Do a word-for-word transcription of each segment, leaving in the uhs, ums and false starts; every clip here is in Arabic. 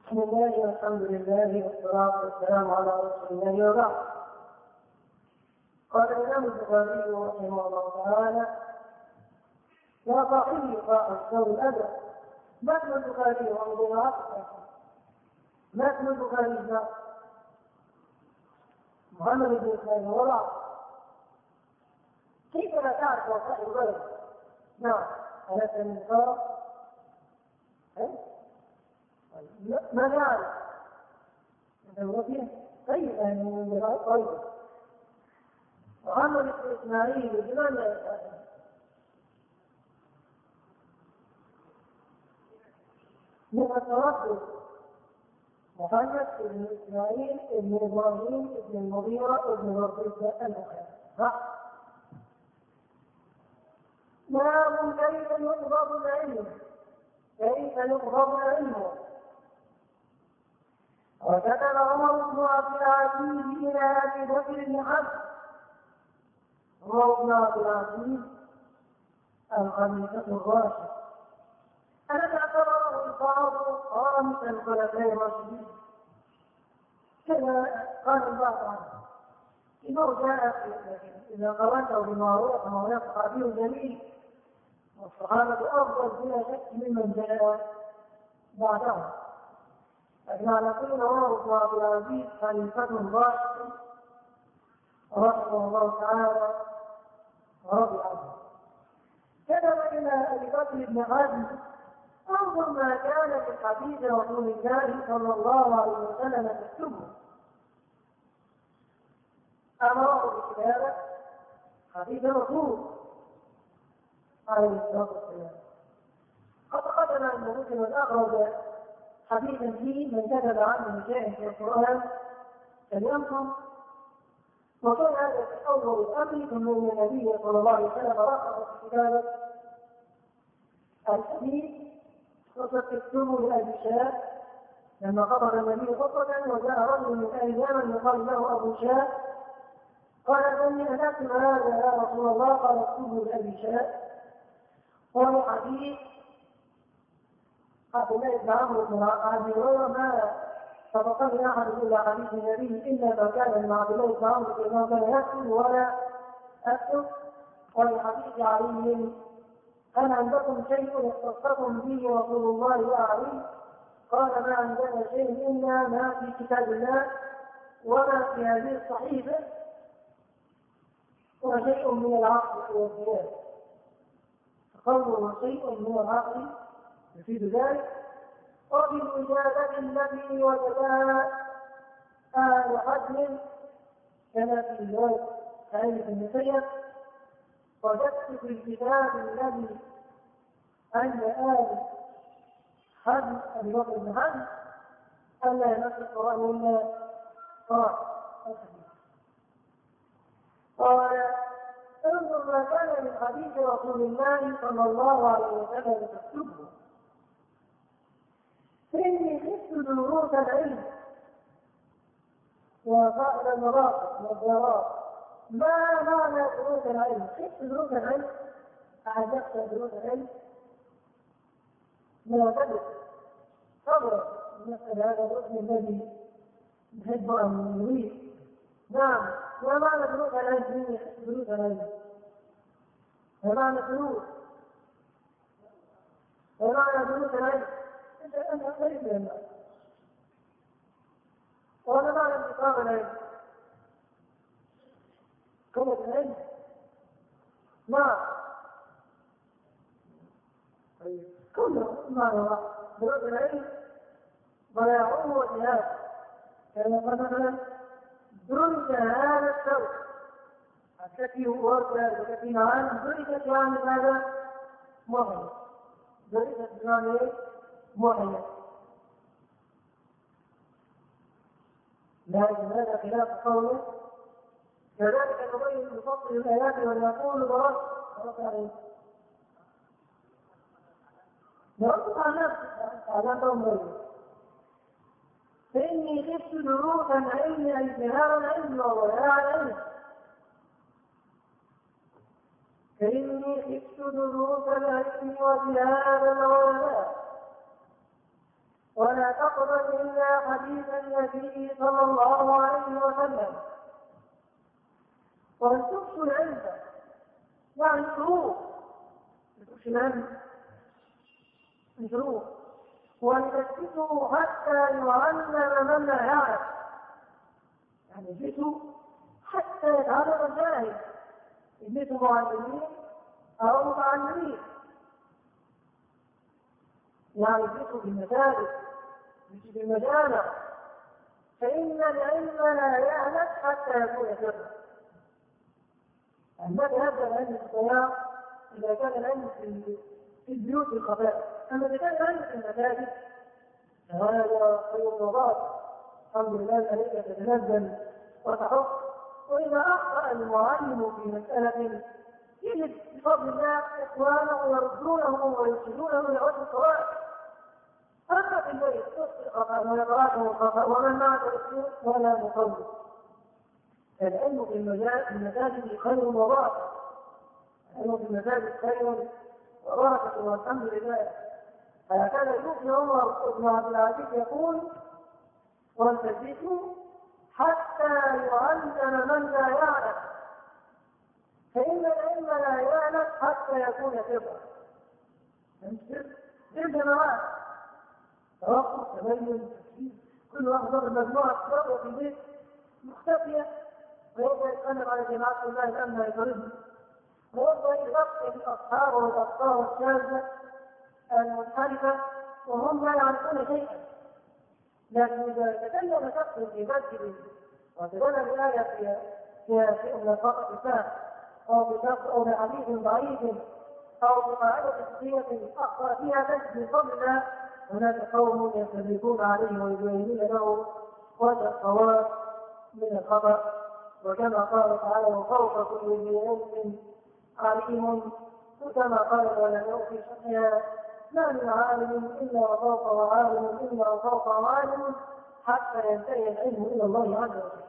بسم الله والحمد لله والصلاة والسلام على رسول الله وبعد. قال الإمام البخاري رحمه الله تعالى: يا صاحبي فأنصر الأدب. ما اسم البخاري وأنظر عقله؟ ما اسم البخاري؟ محمد بن إسماعيل ورع. كيف لا تعرف صاحب الغيب؟ نعم، أليس من قال؟ ما نعرف طيب يعني من غير طيب. محمد بن إسماعيل لمن يعرف؟ من التردد. محمد بن إسماعيل بن إبراهيم بن المغيرة بن ربيعة الأخير. باب كيف يقبض العلم. كيف يقبض العلم. وكتب عمر بن عبد العزيز إلى أبي بكر بن حزم. عمر بن عبد العزيز الخليفة الراشد الذي اعتبره البعض خامس الخلفاء الراشدين، كما قال البعض عنه إنه جاء إذا قرأته بمعروف فهو صحابي جليل، والصحابة أفضل بلا شك ممن جاء بعدهم. لكن على كل عمر بن عبد العزيز خليفة راشد رحمه الله تعالى ورضي عنه، كتب إلى أبي بكر بن حزم: انظر ما كان من حديث رسول الله صلى الله عليه وسلم تكتبه. أمره بكتابة حديث الرسول عليه الصلاة والسلام. قد قدم أن مسلم أخرج حديثا فيه: من كتب عنه شيئا في القرآن فليمكن. وكان هذا في أول الأمر، ثم النبي صلى الله عليه وسلم رخص في كتابة الحديث وستكتبه لأبي شاه. لما قبض النبي خطبة وجاء رجل من أهل اليمن يقال له أبو شاه، قال: إني أتيت هذا يا رسول الله. قال: اكتبه لأبي شاه. قال: حديث عبد الله بن عمرو بن أبي هريرة ما سبقني أحد إلى حديث النبي إلا ما كان من عبد الله بن عمرو بن كان يكتب ولا أكتب. ولحديث علي: هل عندكم شيء يختصكم به رسول الله وأعلم؟ قال: ما عندنا شيء إلا ما في كتاب الله وما في هذه الصحيفة وشيء من العقل والخيال. قوله شيء من العقل يفيد ذلك. وبالإجابة التي وجدها أهل حزم كما في رواية سعيد بن مسيب: وجدت في الكتاب الذي عند آل حزم أبي بكر بن حزم ألا يمس القرآن إلا قراءة. قال: انظر ما كان من حديث رسول الله صلى الله عليه وسلم تكتبه، فإني خفت دروس العلم وفعل المراقب والضرائب. ما معنى دروس العلم؟ خفت دروس العلم، أعجبت دروس العلم، لا تدرس صبر مثل هذا الركن الذي نحب أن نريد. نعم، ما معنى دروس العلم؟ دروس العلم ما معنى دروس؟ ما معنى دروس العلم؟ أنت قريب من الناس. وما معنى انتقام العلم؟ قوة العلم. نعم، كله معنى دروس العلم ضياعه وجهاده. كما مثلا درج هذا الثوب التي هو التي معان درجت يعني هذا معين، درجت يعني معين. لكن هذا خلاف قوله: كذلك نبين نفصل الآيات ونقول درست درست عليه. درست على نفسك على قوله: فإني خفت دروس العلم أي ازدهار العلم وضياع العلم. فإني خفت دروس العلم وازدهار العلماء ولا تقبل إلا حديث النبي صلى الله عليه وسلم. وأن تفشوا العلم يعني شروط تفشوا العلم شروط ولتثبتوا حتى يعلم من لا يعلم، يعني اثبتوا حتى يتعلم الجاهل، اثبتوا معلمين أو متعلمين، يعني اثبتوا بالمساجد اثبتوا بالمجامع، فإن العلم لا يهلك حتى يكون سرا. الذي يبدأ العلم في الطيار إذا كان العلم في البيوت الخفاء، أما إذا كان العلم في المساجد فهذا خير وضاط، الحمد لله الملائكة تتنزل وتحط. وإذا أخطأ المعلم في مسألة يجد بفضل الله إخوانه يردونه ويرشدونه إلى وجه الصواب. أما في البيت تصل الخطأ ويتراكم الخطأ ومن معك السوء ولا مقوم. العلم في المساجد خير وبركة، العلم في المساجد خير وبركة والحمد لله. هكذا يوفي عمر بن عبد العزيز يقول: وانتبهوا حتى يعلم من لا يعلم، فإن العلم لا يعلم حتى يكون سرا. سر جماعات توقف تبين تفسير، كل واحد ضرب مجموعة تضرب في البيت مختفية، ويبدأ يتكلم على جماعة الله الأمن يضربه، ويبدأ يغطي الأصحاب والأفكار الشاذة المنحرفة وهم لا يعرفون شيئا. لكن إذا تكلم شخص في مسجد وتبنى الآية في في شيء من الفقه أو بشخص أو بحديث ضعيف أو بقاعدة فقهية أخطأ فيها نفس من فضل الله، هناك قوم يستدركون عليه ويبينون له وجه الصواب من الخطأ. وكما قال تعالى: وفوق كل ذي علم عليم، وكما قال العلماء في شرحها: ما من عالم إلا وفوقه عالم إلا وفوقه عالم حتى ينتهي العلم إلى الله عز وجل.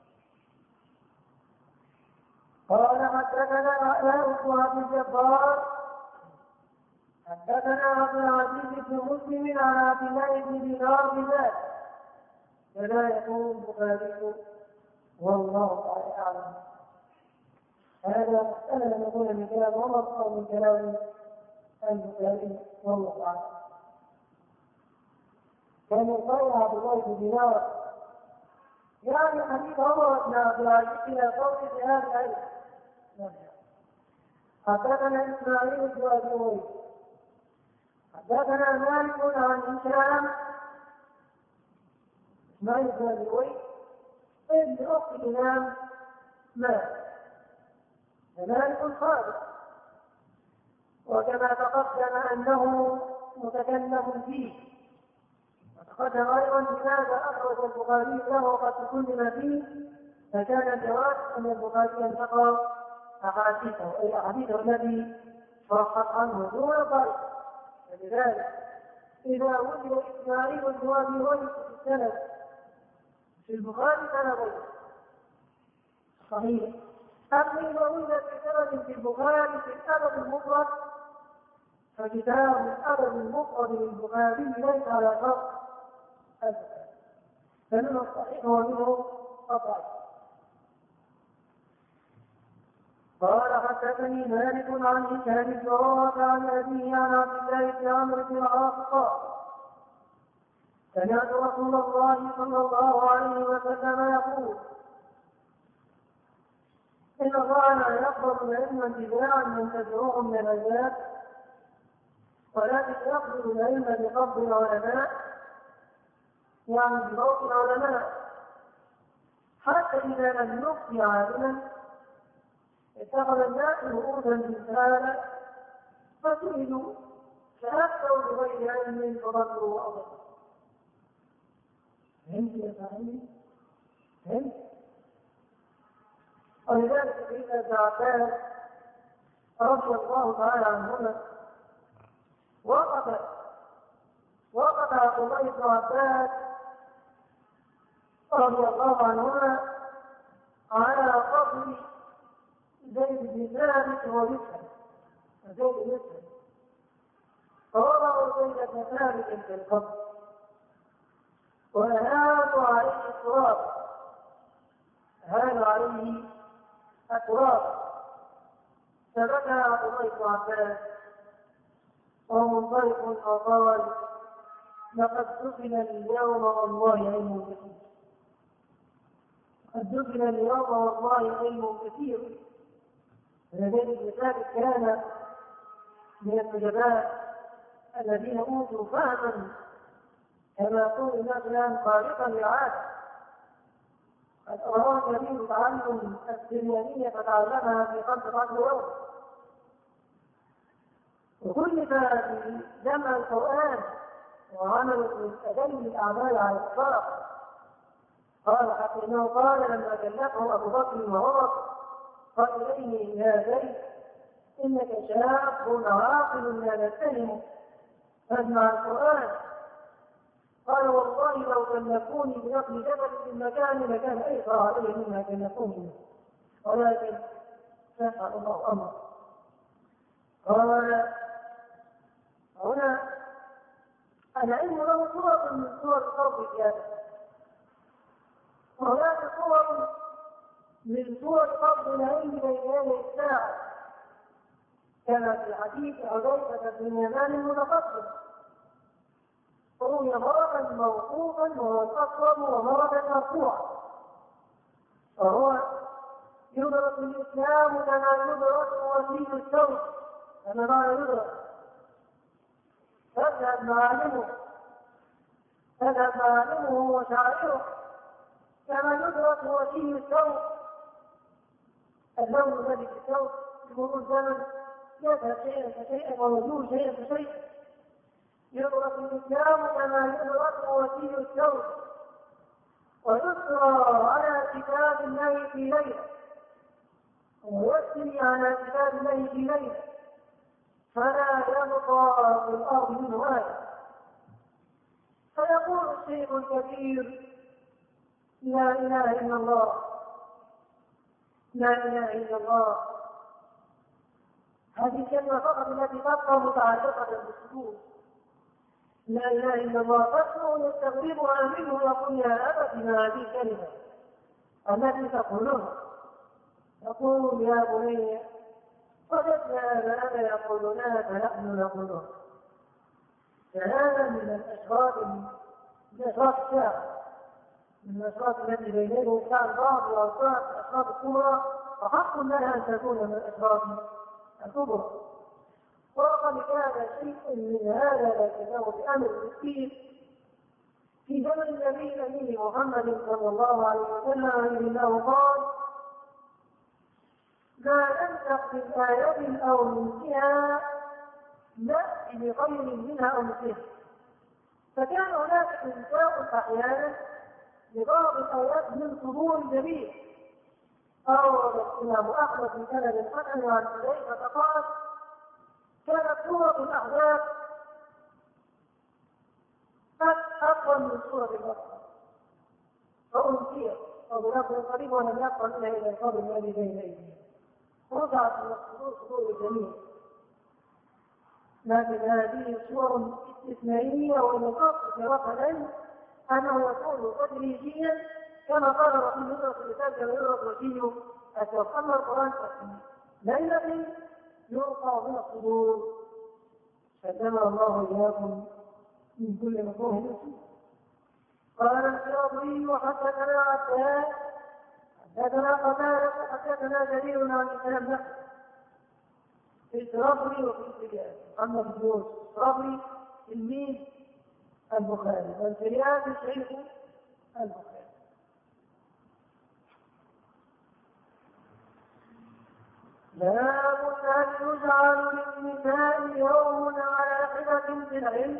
قال: حدثنا علاء بن عبد الجبار حدثنا عبد العزيز بن مسلم عن عبد الله بن دينار بذلك، فلا يكون البخاري والله تعالى أعلم. هذا مسألة نقول من كلام عمر أو من كلام البخاري والله تعالى. كان يقول عبد الله بن دينار يعني حديث عمر بن عبد العزيز إلى قول بهذا العلم. حدثنا إسماعيل بن أبي أويس حدثنا مالك عن هشام إسماعيل بن أبي أويس ابن أخت الإمام مالك، ومالك خالد، وكما تقدم أنه متكلم فيه، وتقدم أيضا لماذا أخرج البخاري له وقد تكلم فيه، فكان الجواب أن البخاري ينتقى أحاديثه أي أحاديثه الذي صحت عنه دون ضعف. فلذلك إذا وجد إسماعيل بن أبي أويس في السند في البخاري كان غيره صحيح. أما إذا وجد في سند في البخاري في الأدب المفرد فكتاب الأدب المفرد للبخاري ليس على شرط البخاري، فمنه الصحيح ومنه الضعيف. قال: حدثني مالك عن هشام بن عروة عن أبيه عن عبد الله بن عمرو بن العاص قال: سمعت رسول الله صلى الله عليه وسلم يقول: إن الله لا يقبل العلم انتزاعا ينتزعه من العباد، ولكن يقبل العلم بقبض العلماء، يعني بموت العلماء، حتى إذا لم يبق عالما اتخذ الناس رؤوسا جهالا فسئلوا فأفتوا بغير علم فضلوا وأضلوا. فهمت يا صاحبي؟ فهمت؟ ولذلك سيدنا ابن عباس رضي الله تعالى عنهما وقف وقف عبد الله بن عباس رضي الله عنهما على قبر زيد بن ثابت ومسلم زيد مسلم، فوضعوا زيد بن ثابت في القبر التراب، هان عليه التراب، فبكى عبد الله بن عباس وهو منطلق وقال: لقد دفن اليوم والله علم كثير، قد دفن اليوم والله علم كثير. لذلك ثابت كان من النجباء الذين اوتوا فهما كما يقول الناس خارقا للعاده، قد اراد النبي تعلم السريانيه فتعلمها في خمسه عشر يوم، وكلف في جمع القران وعمل من أدل الأعمال على الإطلاق. قال حتى إنه قال لما كلفه أبو بكر وعمر قال إليه: يا زيد إنك شاب عاقل لا نتهم، فاجمع القرآن. قال: والله لو كلفوني بنقل جبل في المكان لكان أيسر عليه مما كلفوني، ولكن شاء الله أمر. قال: هنا العلم له صور من صور القرب الزيادة، وهناك صور من صور قبض العلم بين يدي الساعة، كما في حديث حذيفة بن اليمان المتقدم: روي مرة موقوفا وهو الأقرب ومرة مرفوعا، وهو يدرك الإسلام كما يدرك وسيل الثوب، كما لا يدرك تذهب معالمه تذهب معالمه وشعائره كما يدرك وسيل الثوب، اللون الذي في الثوب بمرور الزمن يذهب شيئا فشيئا ويزول شيئا فشيئا. يدرك الإسلام كما يدرك وسيل الثوب، ويسرى على كتاب الله في ليلة ويسري على كتاب الله في ليلة، فلا يبقى في الأرض منه آية. فيقول الشيخ الكبير: لا إله إلا الله، لا إله إلا الله. هذه الكلمة فقط التي تبقى متعلقة بالصدور. لا إله إلا الله تسمع يستغربها منه يقول: يا أبت ما هذه الكلمة التي تقولها؟ يقول: يا بني وجدنا آباءنا يقولونها فنحن نقولها. فهذا من الأشراط من أشراط الساعة، من الأشراط التي بين يديه الساعة البعض وأشراط الأشراط الكبرى، وحق لها أن تكون من الأشراط الكبرى. وقد كان شيء من هذا لكنه بأمر المسكين في زمن النبي الأمين محمد صلى الله عليه وسلم، إنه قال: ما ننسخ من آية أو ننسها نأتي بخير منها أو مثلها. فكان هناك إنساء أحيانا لبعض الآيات من صدور النبي. أورد الإمام أحمد بن سند الحسن عن حذيفة قال: كانت سورة الأحزاب أقوى من سورة البقرة فأنسيت، وبلغ قريب ولم يقل إلا إلى القبر الذي بين أيديهم، رفعت من الصدور صدور الجميع. لكن هذه صور استثنائية، والمقصد في رفع العلم أنه يكون تدريجيا كما قال رسول الله صلى الله عليه وسلم: كما يدرك وسيله الثوب. أما القرآن ليلة يلقى من الصدور، فسمع الله إياكم من كل مكروه مسلم. قال الشافعي: وحدثنا عباد حدثنا قتادة حدثنا جرير عن الإمام نفسه في الربري وفي السريان. أما الدروس الربري تلميذ البخاري، والسريان شيخ البخاري. باب هل يجعل للنساء يوم على حدة في العلم؟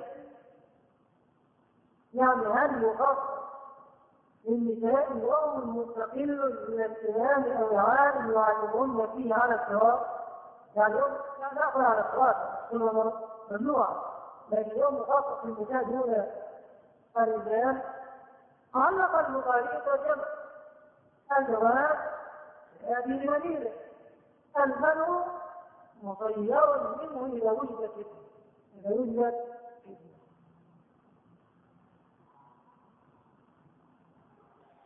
يعني هل يخصص للنساء يوم مستقل من الإمام أو العالم يعلمون فيه على الصراط؟ يعني يوم لا نأخذ على الصراط كل ممنوع، لكن يوم مخصص للنساء دون الرجال. علق البخاري ترجمة الجواب هذه المدينة: المنع مغير منه إذا وجدت فتنة، إذا وجدت فتنة.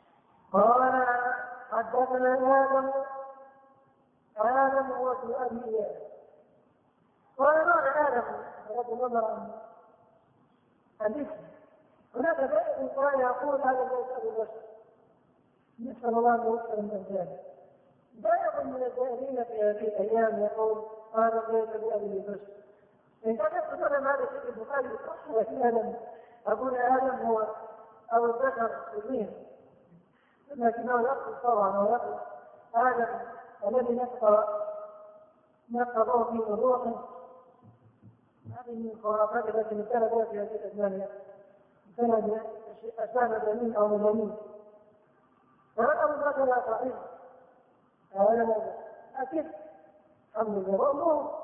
قال حدثنا آدم آدم وابن أبي إياس. قال معنى آدم بغض النظر عن الاسم. هناك بائع كان يقول هذا ليس أبو بشر، نسأل الله أن يوفق من ذلك. بائع من الزائرين في هذه الأيام يقول هذا ليس بأبي بشر. إن كان يقول هذا شيء البخاري صح وإن أقول آدم هو أبو البشر كلهم، لكنه يقصد طبعا ويقصد آدم الذي نفق نفقه فيه من روحه. هذه من الخرافات التي مثل بها في هذه الأزمان، مثل أسباب جميل أو مجانين. فهذا أبو بكر صحيح هذا لا أكيد الحمد لله والله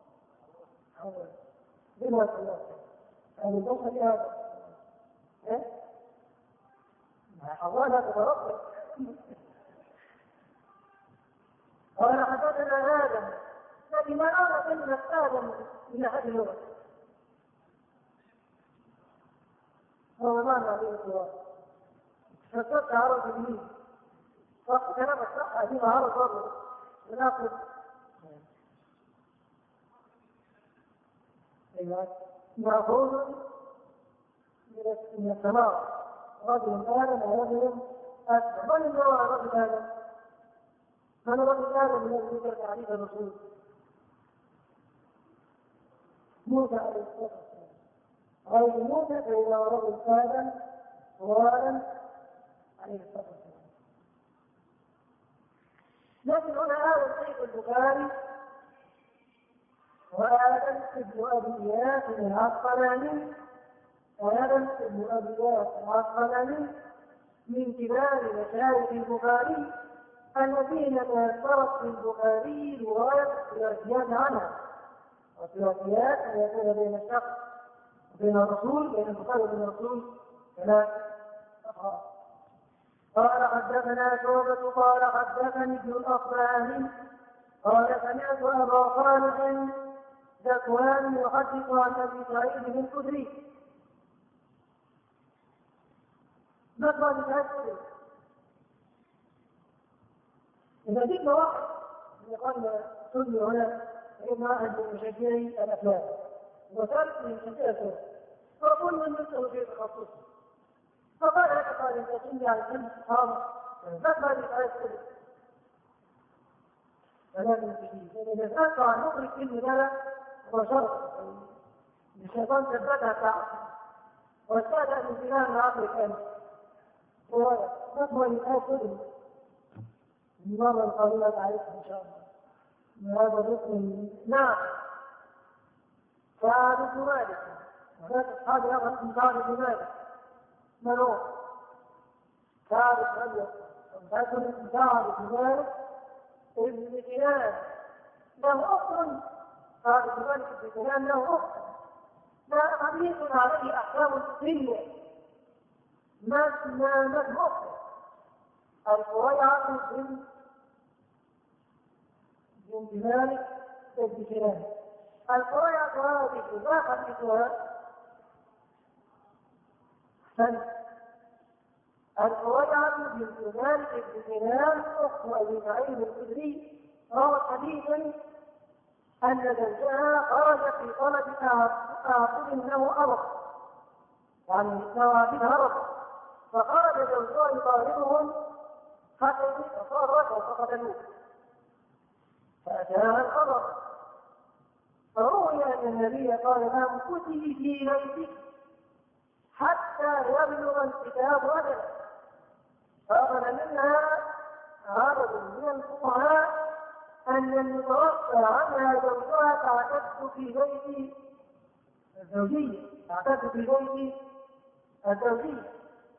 بما الله أبو بكر هذا إيه؟ حوالا تترقب. قال حدثنا آدم، لكن ما أرى كلمة آدم من أحد اللغة هو معنى عليه الصلاة فصدت عرض جميل فقط كلام الصح هذه عرض برضه ونأخذ مأخوذ من السماء رجل آدم ورجل أسلم. من هو رجل آدم؟ من رجل آدم الذي ذكر تعريف الرسول؟ موسى عليه الصلاة والسلام. غير موسى فإذا رجل آدم وآدم عليه الصلاة والسلام. لكن هنا آدم شيخ البخاري وآدم ابن أبي إياس العسقلاني وآدم ابن أبي إياس العسقلاني من كبار مشايخ البخاري الذين تيسرت للبخاري رواية الثلاثيات عنها. والثلاثيات أن يكون بين الشخص وبين الرسول، بين البخاري وبين الرسول ثلاث أفراد. قال حدثنا شعبة قال حدثني ابن الأصبهاني قال سمعت أبا صالح ذكوان يحدث عن أبي سعيد الخدري. نقرأ بهذا إذا جئنا واحد يقال كل هنا إما أحد مشجعي الأفلام وثالث من مشجعي الأفلام فكل من يسأل في تخصصه فقال لك قال إن تسمي عن كل حرام نقرأ بهذا فلازم تجيب إذا سألت عن نخرج كل ذلك وشرط الشيطان ثبتها تعب واستاذ الانتباه من عقل الأمس ونقبل الآن كله النظام القانون تعرفه إن شاء الله من هذا الركن. نعم سعد بن مالك وهناك أصحاب يأخذ من سعد بن مالك من هو؟ سعد بن مالك سعد بن مالك ابن كنان له أخ. سعد بن مالك ابن كنان له أخ لا حديث عليه أحكام فقهية ما ما مذهب القريعة بن بن مالك ابن كنان. القريعة هذه ما حديثها القريعة بن مالك ابن كنان أخت أبي سعيد الخدري روت حديثا أن زوجها خرج في طلب آخر له أرض يعني نوافذ أرض فخرج زوجها يطالبهم حتى فصارت وفقدوه فأتاها الخبر فروي أن النبي قال لها امكثي في بيتك حتى يبلغ الكتاب أجله. فأخذ منها عدد من الفقهاء أن المتوفى عنها زوجها تعتد في بيت الزوجية تعتد في بيت الزوجية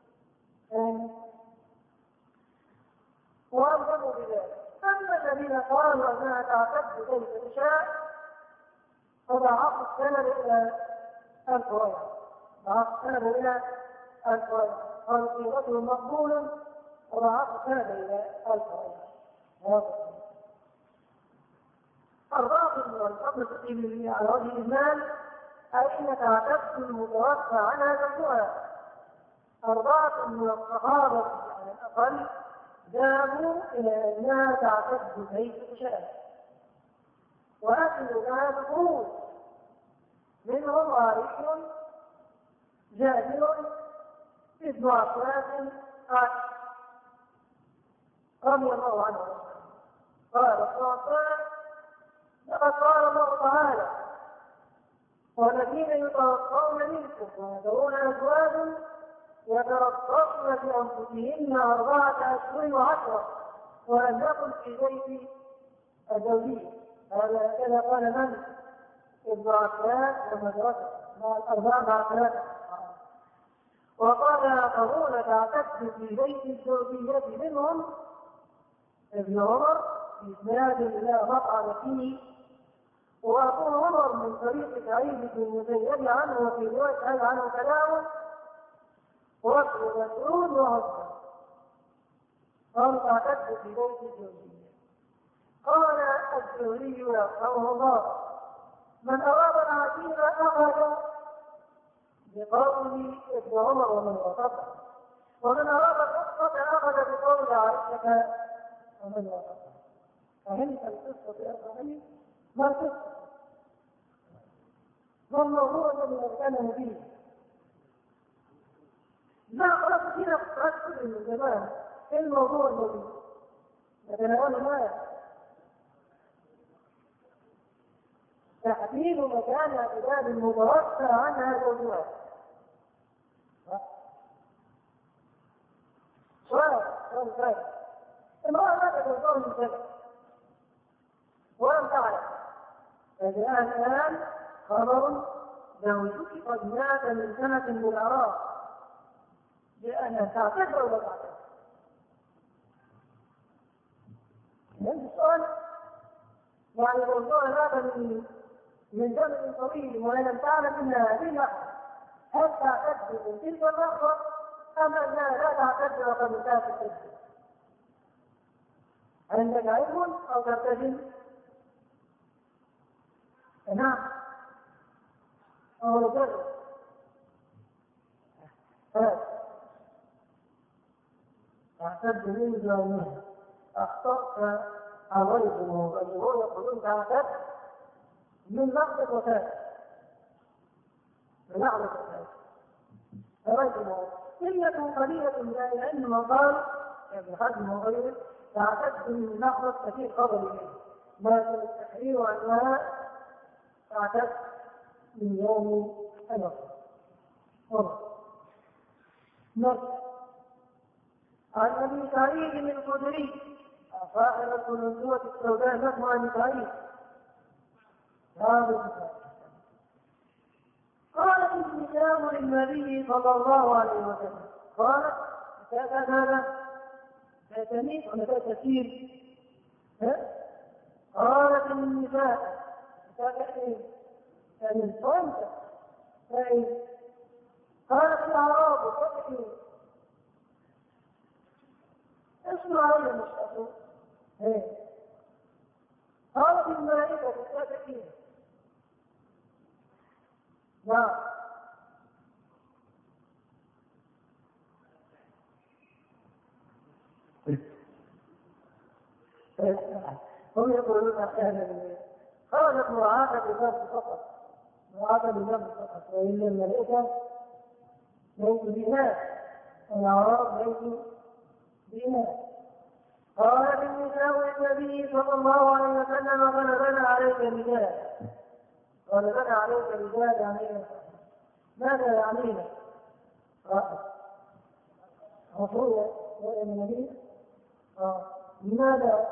وأنظروا بذلك. أما الذين قالوا أنها تعتد بيت النساء فضعفوا السند إلى القرية ضعفوا السند إلى القرية قالوا صيغته مقبول وضعفوا السند إلى القرية. الراغب والفضل التقييم على وجه المال أين تعتد المتوفى عنها زوجها. أربعة من الصحابة على الأقل ذهبوا إلى أنها تعتد كيف تشاء وأكلوا لها بقرون، منهم عائش جابر ابن عباس رضي الله عنه قال الصحابة: لقد قال الله تعالى: والذين يتوفون منكم ويذرون أزواجا يتربصن بأنفسهن أربعة أشهر وعشرة ولم يكن في بيت الزوجية. هذا كذا قال من؟ ابن عباس ومدرسة مع الأربعة مع ثلاثة. وقال آخرون تعتد في بيت الزوجية منهم ابن عمر في إسناد لا مطعن فيه، وأبو عمر من طريق سعيد بن المسيب عنه وفي رواية عنه كلام وابن مسعود وحسن قال تعتد في بيت الزوجية. قال الزهري يرحمه الله: من أراد العتيق أخذ بقول ابن عمر ومن وصفه، ومن أراد القصة أخذ بقول عائشة ومن وصفه. فهمت القصة يا أخي؟ ما القصة؟ ما الموضوع الذي نتكلم فيه؟ لا خلاص فينا تأكد من زمان ايه الموضوع الذي نتناوله معه؟ تحديد مكان اعتداد المتوفى عنها زوجها. سؤال سؤال ثاني: امرأة ماتت وزوجها من سنة ولم تعلم، فجاء الآن خبر زوجك قد مات من سنة بالأعراض، لأنها تعتد ولا تعتد؟ هذا السؤال يعني موضوع هذا من من زمن طويل ولم تعلم أنها هذه اللحظة هل تعتد من تلك اللحظة أم أنها لا تعتد وقد انتهت التجديد؟ عندك علم أو ترتجل؟ نعم أو نجرب تعتد من زوجها أخطأت أولكم الجمهور يقولون تعتد من لحظة وفاة من لحظة وفاة أولكم إنه قليلة من العلم وقال ابن حزم وغيره تعتد من لحظة كثير قبل إليه، لكن التحرير أنها تعتد من يوم الوفاة. نص عن أبي سعيد الخدري صاحب النبوة السوداء نسمع عن سعيد قالت النساء للنبي صلى الله عليه وسلم، قالت كذا هذا تتنيك ولا تتسير؟ قالت النساء يعني صنت قالت الأعراب تتكي اسمع علي مش أقول قالت الملائكة تتكي نعم هم يقولون أحيانا خرجت مراعاة بذنب فقط، مراعاة بذنب فقط، وإلا الملائكة ليسوا بناس والأعراب ليسوا بناس. قالت النساء للنبي صلى الله عليه وسلم: غلبنا عليك الرجال. غلبنا عليك الرجال يعني ماذا يعنينا؟ رسول النبي لماذا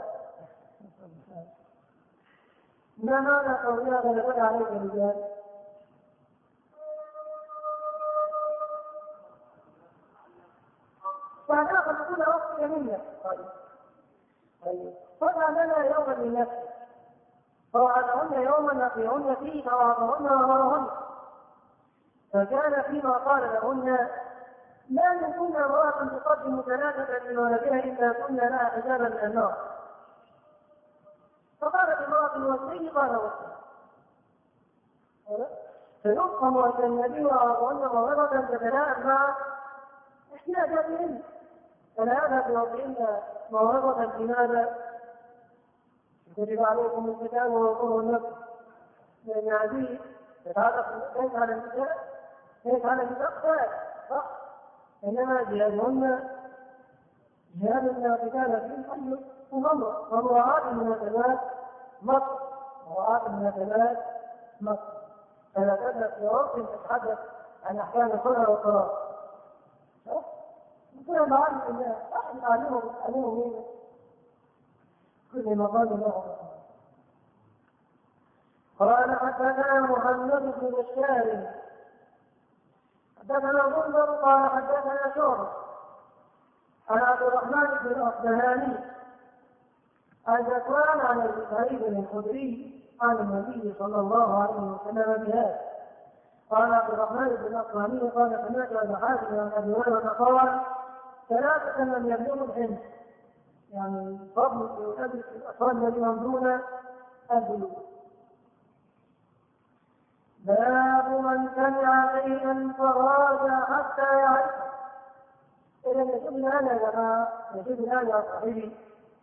ما معنى قولنا غلبنا عليك الرجال؟ فنأخذ كل وقت منا. طيب طيب فقع لنا يوما من نفسه فوعدهن يوما نقيهن فيه فوعدهن وأمرهن، فكان فيما قال لهن: لا يكون امرأة تقدم ثلاثة من ولدها إلا كنا لها حجابا من النار. فقالت امرأة الوسيل: قال وسيل. فيفهم أن النبي وأعطاهن موعظة تتلائم مع احتياجاتهن، فلهذا بوضعهن موعظة لماذا؟ كتب عليكم القتال وهو النفس، لأن هذه تتعلق ليس على النساء ليس على النساء صح؟ إنما جهادهن جهاد لا قتال فيه حي وغمر ومراعاة المناسبات مصر مراعاة المناسبات مصر. فلا تبدأ في وقت تتحدث عن أحكام الخلع والقرار. كل ما علم الله أحد أعلمه أعلمه مين كل مقام له. قال حدثنا محمد بن بشار حدثنا غندر قال حدثنا شعبة عن عبد الرحمن بن الأصبهاني عن ذكوان عن ابي سعيد الخدري عن النبي صلى الله عليه وسلم بهذا. قال عبد الرحمن بن الأصبهاني قال سمعت أبا حاتم عن أبي هريرة قال ثلاثة لم يبلغوا الحنس، يعني فضل يدرك الأطفال الذين دون البلوغ. باب من سمع شيئا فراجع حتى يعرفه. إذا يجب الآن يا جماعة يجب الآن يا صاحبي.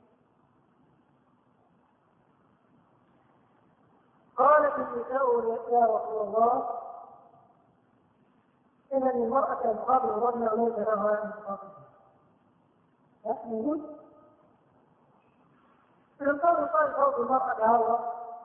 قالت النساء يا رسول الله إن المرأة مقابل الرجل وليس لها مقابل. يقول من قول قال صوت المرأة هو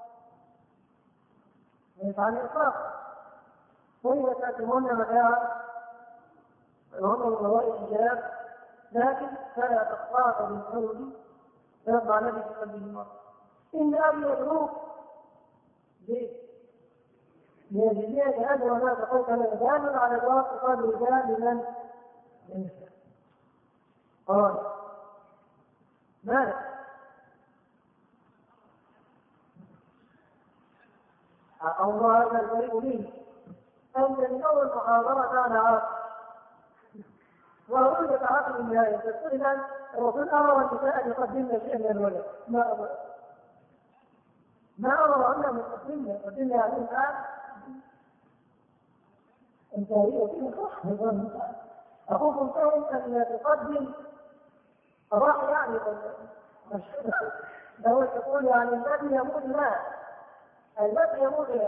يفعل الإطلاق وهي تأتمون متاعا وهم من وراء الحجاب، لكن فلا تخطاط بالقول فيضع نبي في قلبه المرأة. إن أبي يدعوك ليه؟ لأجل هذا وما تقول كما دال على الواقع قال رجال لمن؟ للنساء. قال ماذا؟ الله هذا الغريب لي أنت من أول محاضرة كان عاقل وأريد تعاقل النهاية. بس إذا الرسول أمر النساء أن يقدمن شيئا من الولد ما أمر ما أمر أن يقدمن يقدمن يعني الآن أنت هي صح أخوكم كون أن تقدم راح يعني لو تقول يعني الذي يموت لا الذي يموت لا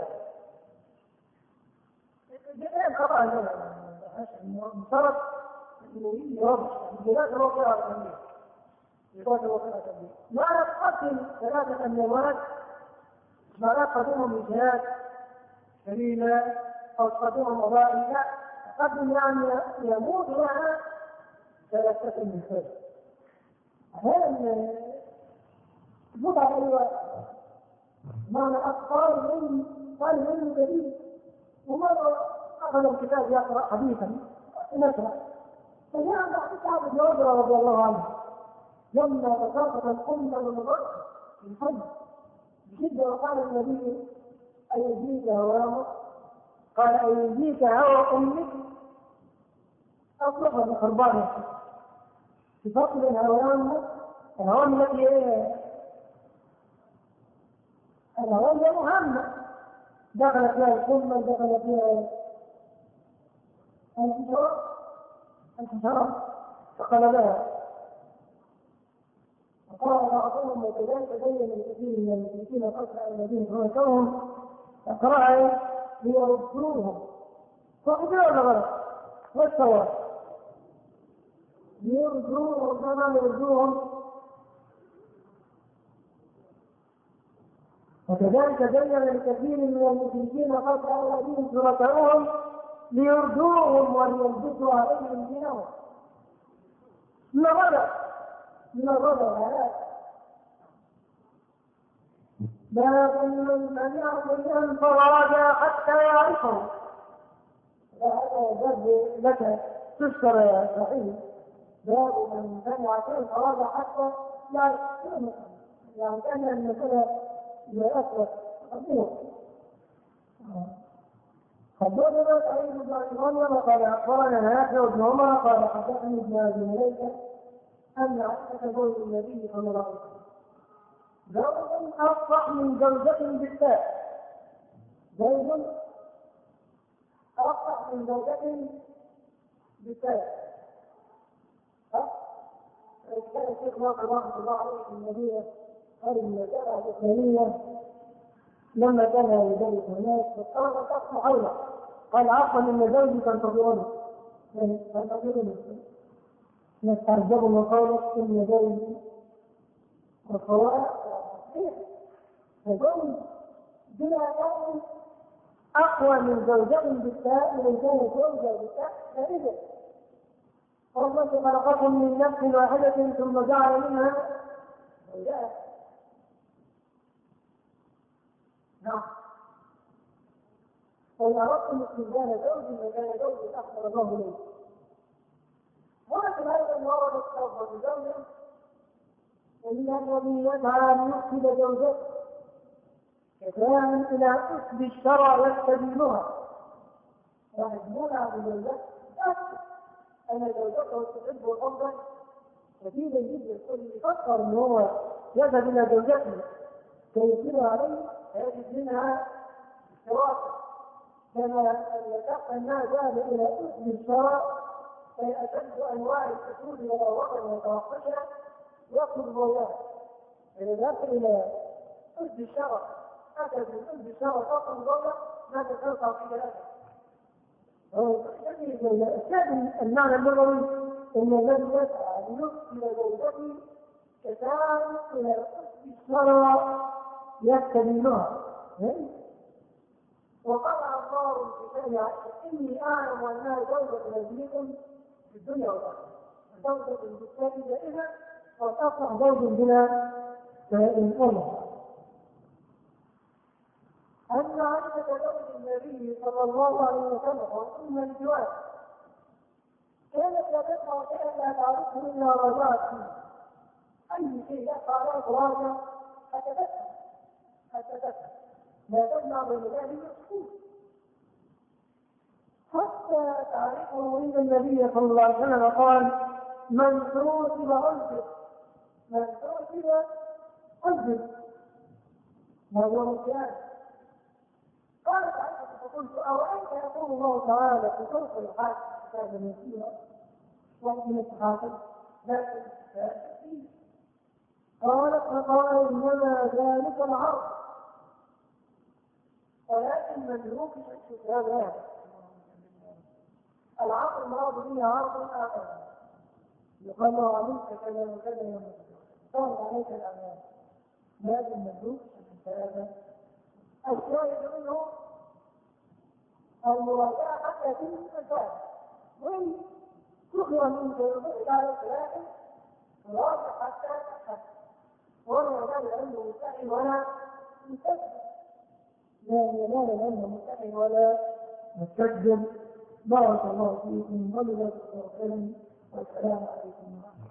جميع خطأ لنا مفترض يربش الجلاد الوقع الأمير يقول الوقع الأمير ما تقدم ثلاثة من الولد ما لا تقدمهم بجهاد سبيلا أو تقدمهم مضائي لا تقدم يعني يموت لها ثلاثة من الخير. هذا المتعة أيوة معنى أطفال من طالب من جديد ومرة أخذ الكتاب يقرأ حديثا نشرح فجاء بعد كعب بن عجرة رضي الله عنه لما تساقط الأمة والمرأة في الحج بشدة وقال النبي أيديك هواه قال أيديك هوى أمك أطلق بخربانه في فرق بين هوام الهوام التي الهوام هي مهمة دخل فيها الكمل دخل فيها الحشرات الحشرات فقلبها وقال بعضهم وكذلك بين الكثير من المشركين الأسرع الذين هلكوهم اقرأوا ليردوهم صحيح ولا غلط؟ والصواب ليردوهم كما يردوهم وكذلك بين الكثير من المشركين قطع الذين شركاهم ليردوهم وليلبسوا عليهم دينهم من الرجل من الرجل هذا باب من سمع شيئا فراجع حتى يعرفه. هذا باب لك تشكر يا صحيح. باب من سمع شيئا فراجع حتى يعرفه يعني كان المسألة لأسوأ قديمة. حدثنا سعيد بن أبي مريم قال أخبرنا نافع بن عمر قال حدثني ابن أبي مليكة أن عائشة زوج النبي صلى الله عليه وسلم زوج أفصح من زوجة بالتاء زوج أفصح من زوجة بالتاء. كان الشيخ الشافعي رحمه الله عليه في المدينة قال إن الجامعة الإسلامية لما كان يدرس هناك فقال شخص محير قال عفوا إن زوجي كان تطيرني كان تطيرني نستعجب من قولك إن زوجي والفوائد فزوج بلا يوم أقوى من زوجين بالتاء من كان زوجة بالتاء فإذا والله خلقكم من نفس واحدة ثم جعل منها زوجها. نعم. فإن أردتم استبدال زوج فكان زوج أخبر الله إليه. ولكن أيضا ورد التوبة بزوجه إلا الذي يسعى أن يفسد زوجته كسام إلى أسد الشرع يستدينها. واحد منع بزوجته أن زوجته تحب حبا شديدا جدا كل يفكر أن هو يذهب إلى زوجته كي يصير عليه فيجد منها اشتراكا كما يتقى الناس ذهب إلى أسد الشرع فهي أشد أنواع الأسود والأوراق المتوحشة يطلب وياه. إذا ذهبت إلى أسد الشرع أتى من أسد الشرع تطلب وياه ما تتلقى في الأسد. الشاهد المعنى اللغوي ان الذي يسعى ليفسد زوجته كسام الى أسد الشرع يستدينها. وقال عمار في كتابه اني اعلم انها زوجة نبيكم في الدنيا والاخره زوجة بالتالي دائما وتصلح زوج بلا الامه. أن عائشة زوج النبي صلى الله عليه وسلم وأم الجواد كانت لا تسمع شيئا لا تعرفه إلا رجاء فيه أي شيء يقع له راجع حتى تفهم حتى تفهم لا تسمع بين ذلك السكوت حتى تعرفه عند النبي صلى الله عليه وسلم قال من ترتب أنزل من ترتب أنزل ما هو مكان. قالت عائشة فقلت أرأيت يقول الله تعالى في سورة الحج كتاب المسيرة ومن الصحابة لكن قالت فقال إنما ذلك العرض ولكن من يوقف الكتاب العرض المراد به عرض آخر يقال له عليك كذا وكذا يوم صار عليك الأمان لازم من يوقف الكتاب. الشاهد منه المراجعة حتى في الإنسان وإن تخير منك يضيء على الكلام تراجع حتى تحت ولا ينال العلم مستحي ولا مستكبر لا ينال العلم مستحي ولا مستكبر. بارك الله فيكم ولله الخير والسلام عليكم.